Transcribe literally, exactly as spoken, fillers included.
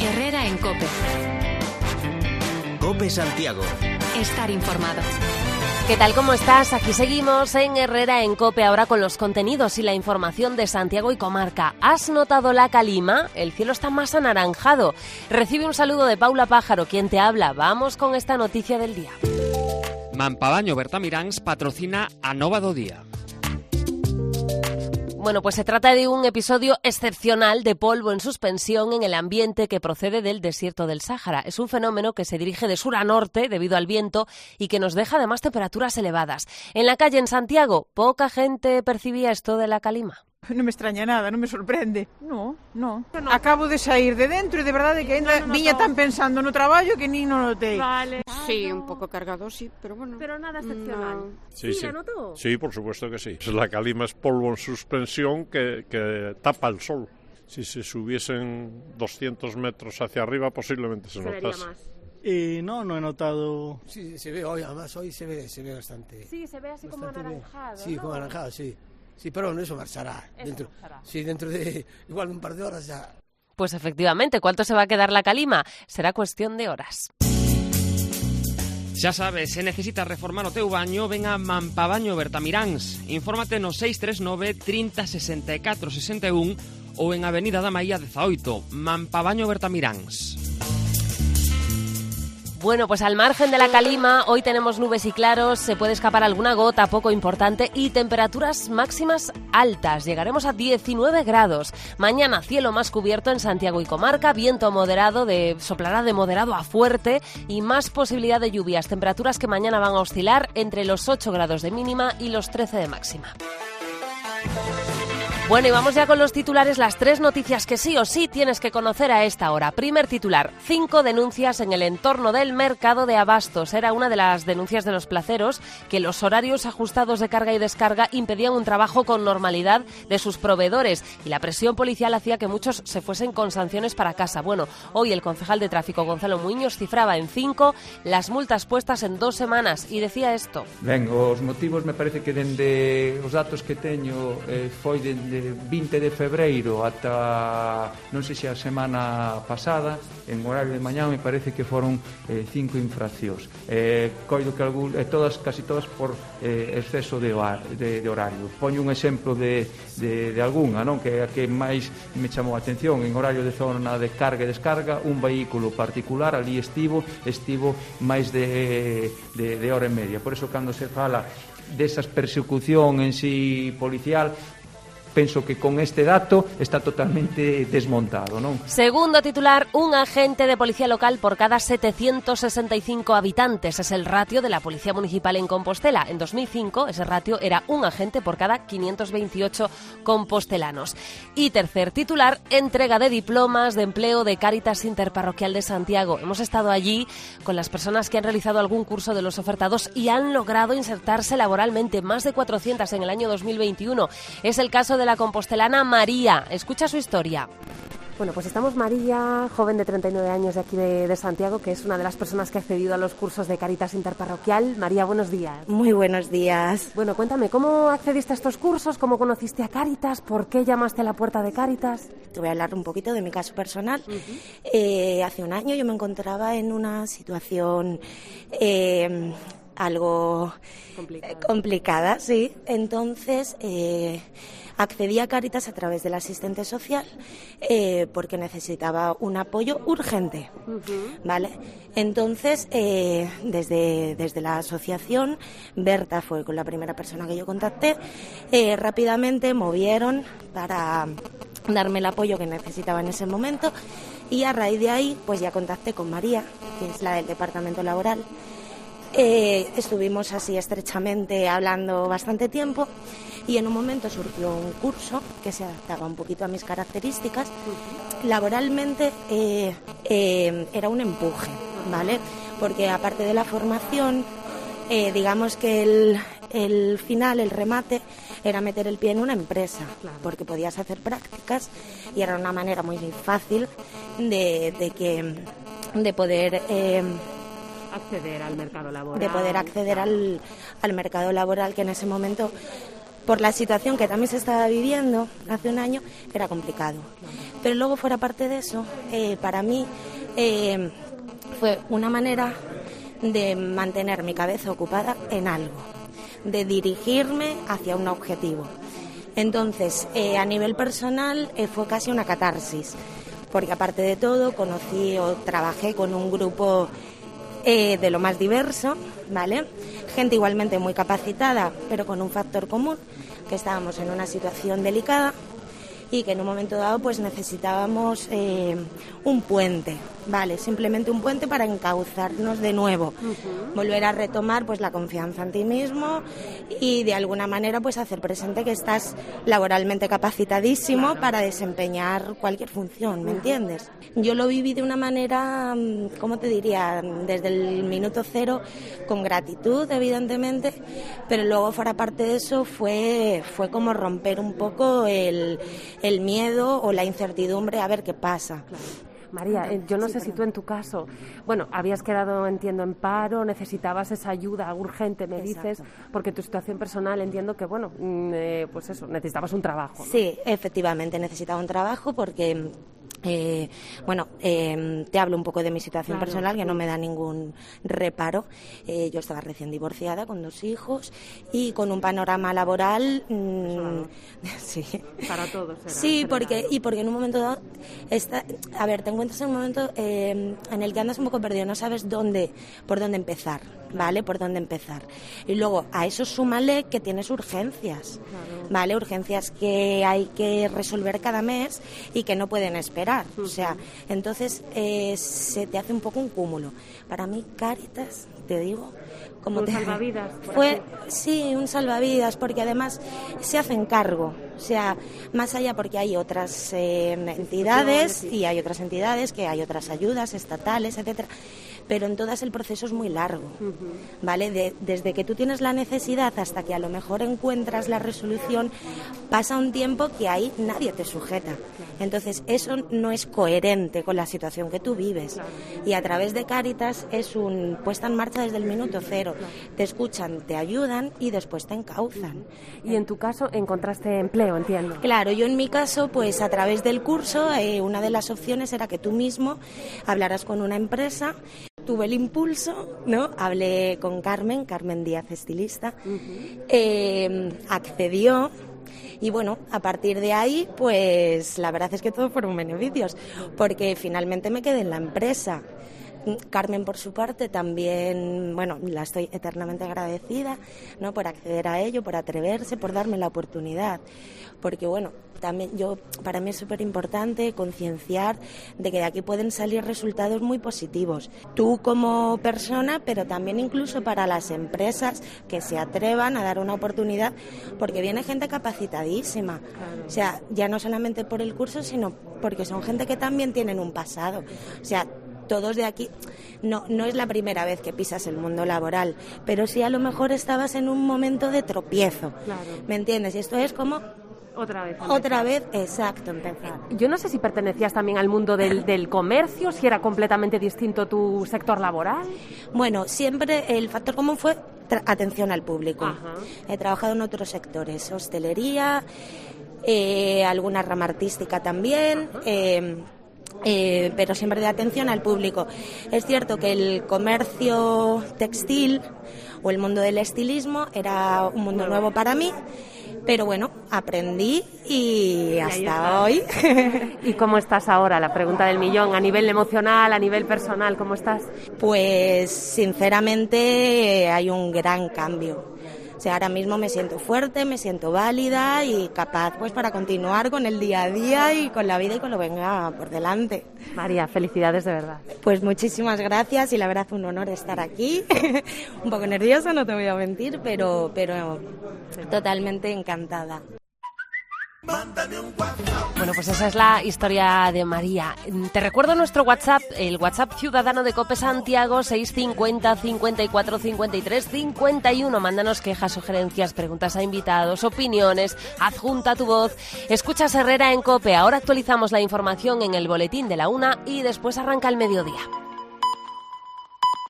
Herrera en COPE. COPE Santiago. Estar informado. ¿Qué tal? ¿Cómo estás? Aquí seguimos en Herrera en COPE, ahora con los contenidos y la información de Santiago y comarca. ¿Has notado la calima? El cielo está más anaranjado. Recibe un saludo de Paula Pájaro, quien te habla. Vamos con esta noticia del día. Mampabaño Bertamiráns patrocina a Nova do Día. Bueno, pues se trata de un episodio excepcional de polvo en suspensión en el ambiente que procede del desierto del Sáhara. Es un fenómeno que se dirige de sur a norte debido al viento y que nos deja además temperaturas elevadas. En la calle en Santiago, poca gente percibía esto de la calima. Non me extraña nada, non me sorprende. No, no. no. Acabo de sair de dentro e de verdade que ainda no, no, viña no. tan pensando no traballo que nin non notei. Vale. Sí, un pouco cargado, sí, pero bueno. Pero nada excepcional. No. Sí, sí, ¿la notó? Sí, por supuesto que sí. La calima es polvo en suspensión que, que tapa el sol. Si se subiesen doscientos metros hacia arriba, posiblemente se, se notase. Más. Eh, no, no he notado. Sí, se ve hoy, además hoy se ve, se ve bastante. Sí, se ve así como anaranjado. Sí, ¿no? como anaranjado, sí. Sí, pero bueno, eso marchará. Eso dentro, marchará. Sí, dentro de igual un par de horas ya. Pues efectivamente, ¿cuánto se va a quedar la calima? Será cuestión de horas. Xa sabes, se necesitas reformar o teu baño, ven a Mampabaño Bertamiráns. Infórmate no seis tres nove, trinta, sesenta e catro, sesenta e un ou en Avenida da Maía dezaoito. Mampabaño Bertamiráns. Bueno, pues al margen de la calima, hoy tenemos nubes y claros, se puede escapar alguna gota poco importante y temperaturas máximas altas. Llegaremos a diecinueve grados. Mañana cielo más cubierto en Santiago y comarca, viento moderado, de soplará de moderado a fuerte y más posibilidad de lluvias. Temperaturas que mañana van a oscilar entre los ocho grados de mínima y los trece de máxima. Bueno, y vamos ya con los titulares, las tres noticias que sí o sí tienes que conocer a esta hora. Primer titular, cinco denuncias en el entorno del mercado de abastos. Era una de las denuncias de los placeros, que los horarios ajustados de carga y descarga impedían un trabajo con normalidad de sus proveedores y la presión policial hacía que muchos se fuesen con sanciones para casa. Bueno, hoy el concejal de tráfico, Gonzalo Muiños, cifraba en cinco las multas puestas en dos semanas y decía esto. Ben, os motivos me parece que dende os datos que teño eh, foi dende vinte de febreiro ata non sei se a semana pasada en horario de mañá me parece que foron eh, cinco infraccións eh, coido que algún, eh, todas, casi todas por eh, exceso de, hor, de, de horario. Poño un exemplo de, de, de algunha, non? Que a que máis me chamou a atención en horario de zona de carga e descarga, un vehículo particular ali estivo estivo máis de, de, de hora e media. Por eso cando se fala desas persecución en sí policial, penso que con este dato está totalmente desmontado, non? Segundo titular, un agente de policía local por cada setecientos sesenta y cinco habitantes. Es el ratio de la Policía Municipal en Compostela. En dos mil cinco ese ratio era un agente por cada quinientos veintiocho compostelanos. Y tercer titular, entrega de diplomas de empleo de Cáritas Interparroquial de Santiago. Hemos estado allí con las personas que han realizado algún curso de los ofertados y han logrado insertarse laboralmente, más de cuatrocientas en el año dos mil veintiuno. Es el caso de la compostelana María. Escucha su historia. Bueno, pues estamos María, joven de treinta y nueve años de aquí de, de Santiago, que es una de las personas que ha accedido a los cursos de Cáritas Interparroquial. María, buenos días. Muy buenos días. Bueno, cuéntame, ¿cómo accediste a estos cursos? ¿Cómo conociste a Cáritas? ¿Por qué llamaste a la puerta de Cáritas? Te voy a hablar un poquito de mi caso personal. Uh-huh. Eh, hace un año yo me encontraba en una situación eh, algo complicada. complicada, sí. Entonces Eh, accedí a Cáritas a través del asistente social eh, porque necesitaba un apoyo urgente, uh-huh. ¿vale? Entonces, eh, desde, desde la asociación, Berta fue con la primera persona que yo contacté, eh, rápidamente movieron para darme el apoyo que necesitaba en ese momento y a raíz de ahí, pues ya contacté con María, que es la del departamento laboral. Eh, estuvimos así estrechamente hablando bastante tiempo y en un momento surgió un curso que se adaptaba un poquito a mis características. Uh-huh. Laboralmente eh, eh, era un empuje, ¿vale? Porque aparte de la formación, eh, digamos que el, el final, el remate, era meter el pie en una empresa, claro, porque podías hacer prácticas y era una manera muy fácil de, de, que, de poder... Eh, acceder al mercado laboral. De poder acceder al, al mercado laboral, que en ese momento por la situación que también se estaba viviendo hace un año, era complicado. Pero luego, fuera parte de eso, eh, para mí eh, fue una manera de mantener mi cabeza ocupada en algo, de dirigirme hacia un objetivo. Entonces, eh, a nivel personal, eh, fue casi una catarsis, porque aparte de todo, conocí o trabajé con un grupo eh, de lo más diverso, ¿vale? Gente igualmente muy capacitada, pero con un factor común, que estábamos en una situación delicada y que en un momento dado pues necesitábamos eh, un puente, vale, simplemente un puente para encauzarnos de nuevo, uh-huh. volver a retomar pues la confianza en ti mismo y de alguna manera pues hacer presente que estás laboralmente capacitadísimo claro. para desempeñar cualquier función, ¿me entiendes? Yo lo viví de una manera, ¿cómo te diría? Desde el minuto cero, con gratitud evidentemente, pero luego fuera parte de eso fue, fue como romper un poco el el miedo o la incertidumbre a ver qué pasa. Claro. María, eh, yo no sí, sé pero... si tú en tu caso, bueno, habías quedado, entiendo, en paro, necesitabas esa ayuda urgente, me Exacto. dices, porque tu situación personal entiendo que, bueno, eh, pues eso, necesitabas un trabajo, ¿no? Sí, efectivamente, necesitaba un trabajo porque... Eh, bueno, eh, te hablo un poco de mi situación claro, personal, que sí. no me da ningún reparo. Eh, yo estaba recién divorciada, con dos hijos y con un panorama laboral... Mmm, sí. Para todos. Era, sí, porque, y porque en un momento dado... Está, a ver, te encuentras en un momento eh, en el que andas un poco perdido, no sabes dónde, por dónde empezar, ¿vale? Por dónde empezar. Y luego a eso súmale que tienes urgencias, claro. ¿vale? Urgencias que hay que resolver cada mes y que no pueden esperar. O sea, entonces eh, se te hace un poco un cúmulo. Para mí, Cáritas, te digo, como un te salvavidas. Fue, sí, un salvavidas, porque además se hacen cargo. O sea, más allá porque hay otras eh, entidades y hay otras entidades que hay otras ayudas estatales, etcétera. Pero en todas el proceso es muy largo, uh-huh. ¿vale? De, desde que tú tienes la necesidad hasta que a lo mejor encuentras la resolución, pasa un tiempo que ahí nadie te sujeta. Entonces, eso no es coherente con la situación que tú vives. Claro. Y a través de Cáritas es un puesta en marcha desde el minuto cero. Claro. Te escuchan, te ayudan y después te encauzan. Y en tu caso encontraste empleo, entiendo. Claro, yo en mi caso, pues a través del curso, eh, una de las opciones era que tú mismo hablaras con una empresa. Tuve el impulso, ¿no? Hablé con Carmen, Carmen Díaz, estilista, uh-huh. eh, accedió y bueno, a partir de ahí, pues la verdad es que todo fueron beneficios, porque finalmente me quedé en la empresa. Carmen, por su parte, también, bueno, la estoy eternamente agradecida, ¿no? Por acceder a ello, por atreverse, por darme la oportunidad, porque bueno, también yo, para mí es súper importante concienciar de que de aquí pueden salir resultados muy positivos. Tú como persona, pero también incluso para las empresas que se atrevan a dar una oportunidad, porque viene gente capacitadísima. Claro. O sea, ya no solamente por el curso, sino porque son gente que también tienen un pasado. O sea, todos de aquí, no, no es la primera vez que pisas el mundo laboral, pero sí a lo mejor estabas en un momento de tropiezo. Claro. ¿Me entiendes? Y esto es como... Otra vez. Otra vez, exacto, empezar. Yo no sé si pertenecías también al mundo del, del comercio, si era completamente distinto tu sector laboral. Bueno, siempre el factor común fue tra- atención al público. Ajá. He trabajado en otros sectores, hostelería, eh, alguna rama artística también, eh, eh, pero siempre de atención al público. Es cierto que el comercio textil o el mundo del estilismo era un mundo nuevo para mí. Pero bueno, aprendí y, y hasta hoy. ¿Y cómo estás ahora? La pregunta del millón, a nivel emocional, a nivel personal, ¿cómo estás? Pues sinceramente hay un gran cambio. O sea, ahora mismo me siento fuerte, me siento válida y capaz pues para continuar con el día a día y con la vida y con lo que venga por delante. María, felicidades de verdad. Pues muchísimas gracias y la verdad un honor estar aquí. Un poco nerviosa, no te voy a mentir, pero, pero totalmente encantada. Bueno, pues esa es la historia de María. Te recuerdo nuestro WhatsApp, el WhatsApp ciudadano de COPE Santiago, seis cincuenta, cincuenta y cuatro, cincuenta y tres, cincuenta y uno. Mándanos quejas, sugerencias, preguntas a invitados, opiniones, adjunta tu voz. Escuchas Herrera en COPE. Ahora actualizamos la información en el boletín de la una y después arranca el mediodía.